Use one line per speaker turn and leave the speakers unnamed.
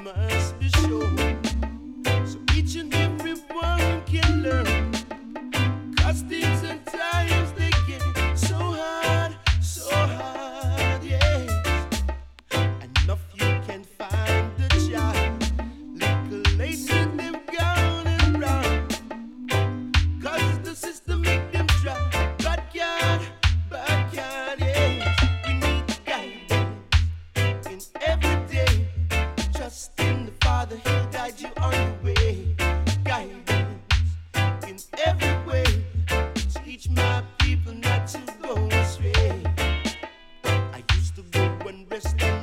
must be shown so each and every one can learn. Cause things and times they get so hard, yes. Enough you can find the child. Little later they've gone and brown. Cause the system make them try. Backyard, yes. You need guidance in every day. Trust in the Father, He'll guide you on your way. Guidance in every way. Teach my people not to go astray. I used to go and rest